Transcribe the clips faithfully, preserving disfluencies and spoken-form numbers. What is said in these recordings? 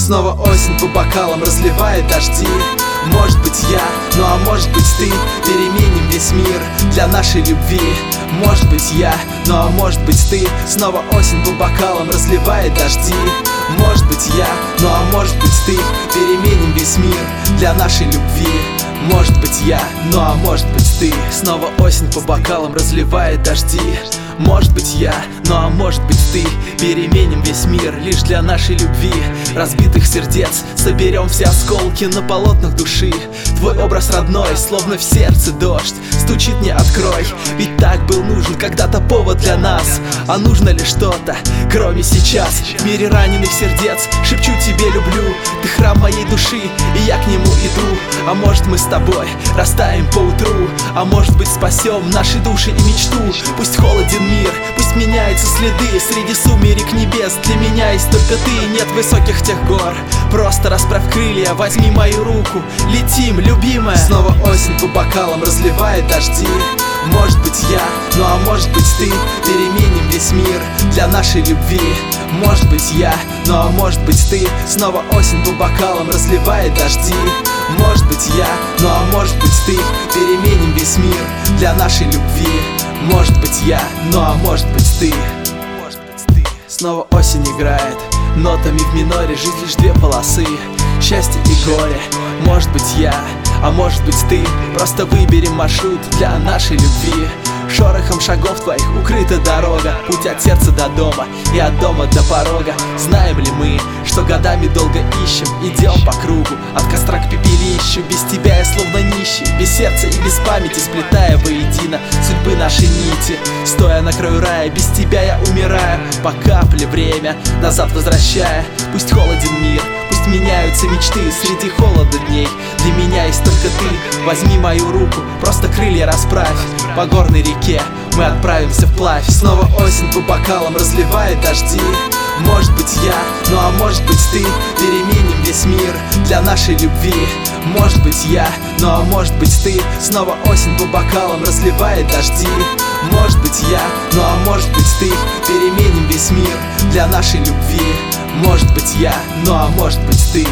Снова осень по бокалам разливает дожди. Может быть я, ну а может быть ты. Переменим весь мир для нашей любви. Может быть я, ну а может быть ты. Снова осень по бокалам разливает дожди. Может быть я, ну а может быть ты. Переменим весь мир для нашей любви. Может быть я, ну а может быть ты. Снова осень по бокалам разливает дожди. Может быть я, ну а может быть ты. Переменим весь мир лишь для нашей любви. Разбитых сердец соберем все осколки на полотнах души. Твой образ родной, словно в сердце дождь. Стучит, не открой, ведь так был нужен когда-то повод для нас. А нужно ли что-то, кроме сейчас? В мире раненых сердец шепчу тебе люблю. Ты храм моей души, и я к нему иду. А может мы с тобой растаем поутру. А может быть спасем наши души и мечту. Пусть холоден мир, пусть меняются следы среди сумерек небес. Для меня есть только ты, нет высоких тех гор. Просто расправь крылья, возьми мою руку. Летим, любимая. Снова осень по бокалам разливает дожди. Может быть я, ну а может быть ты. Переменим весь мир для нашей любви. Может быть я, ну а может быть ты. Снова осень по бокалам разливает дожди. Может быть я, ну а может быть ты. Переменим весь мир для нашей любви. Может быть я, ну а может быть ты. Может быть ты. Снова осень играет нотами в миноре. Жизнь лишь две полосы, счастье и горе. Может быть я, а может быть ты. Просто выберем маршрут для нашей любви. Шорохом шагов твоих укрыта дорога. Путь от сердца до дома и от дома до порога. Знаем ли мы, что годами долго ищем? Идем по кругу, от костра к пепелищу. Без тебя я словно нищий, без сердца и без памяти, сплетая воедино судьбы нашей нити. Стоя на краю рая, без тебя я умираю. По капле время назад возвращая. Пусть холоден мир, пусть меняются мечты среди холода дней. Для меня есть только ты. Возьми мою руку, просто крылья расправь. По горной реке мы отправимся вплавь. Снова осень по бокалам разливает дожди. Может быть я, ну а может быть ты. Переменим весь мир для нашей любви. Может быть я, ну а может быть ты. Снова осень по бокалам разливает дожди. Может быть я, ну а может быть ты. Переменим весь мир для нашей любви. Может быть я, ну а может быть ты.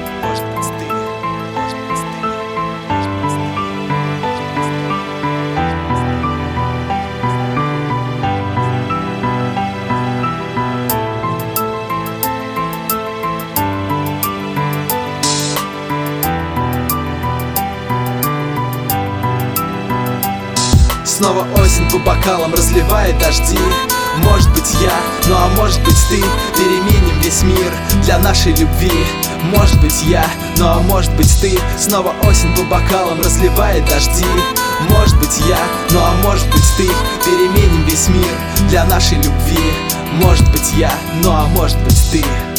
Снова осень по бокалам разливает дожди. Может быть я, ну а может быть ты. Переменим весь мир для нашей любви. Может быть я, ну а может быть ты. Снова осень по бокалам разливает дожди. Может быть я, ну а может быть ты. Переменим весь мир для нашей любви. Может быть я, ну а может быть ты.